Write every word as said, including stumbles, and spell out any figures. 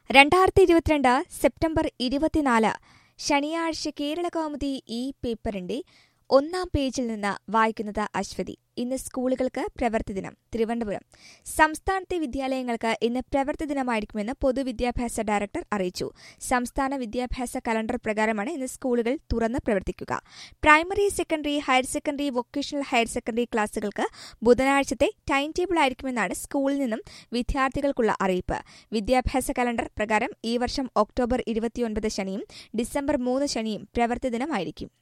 രണ്ടായിരത്തി ഇരുപത്തിരണ്ട് സെപ്റ്റംബർ ഇരുപത്തിനാല് ശനിയാഴ്ച കേരളകൗമുദി ഈ പേപ്പറിന്റെ ഒന്നാം പേജിൽ നിന്ന് വായിക്കുന്നത് അശ്വതി. ഇന്ന് സ്കൂളുകൾക്ക് പ്രവൃത്തിദിനം. തിരുവനന്തപുരം സംസ്ഥാനത്തെ വിദ്യാലയങ്ങൾക്ക് ഇന്ന് പ്രവൃത്തിദിനമായിരിക്കുമെന്ന് പൊതുവിദ്യാഭ്യാസ ഡയറക്ടർ അറിയിച്ചു. സംസ്ഥാന വിദ്യാഭ്യാസ കലണ്ടർ പ്രകാരമാണ് ഇന്ന് സ്കൂളുകൾ തുറന്ന് പ്രവർത്തിക്കുക. Primary, secondary, higher secondary, vocational higher secondary ക്ലാസുകൾക്ക് ബുധനാഴ്ചത്തെ ടൈം ടേബിൾ ആയിരിക്കുമെന്നാണ് സ്കൂളിൽ നിന്നും വിദ്യാർത്ഥികൾക്കുള്ള അറിയിപ്പ്. വിദ്യാഭ്യാസ കലണ്ടർ പ്രകാരം ഈ വർഷം ഒക്ടോബർ ഇരുപത്തിയൊൻപത് ശനിയും ഡിസംബർ മൂന്ന് ശനിയും പ്രവൃത്തിദിനമായിരിക്കും.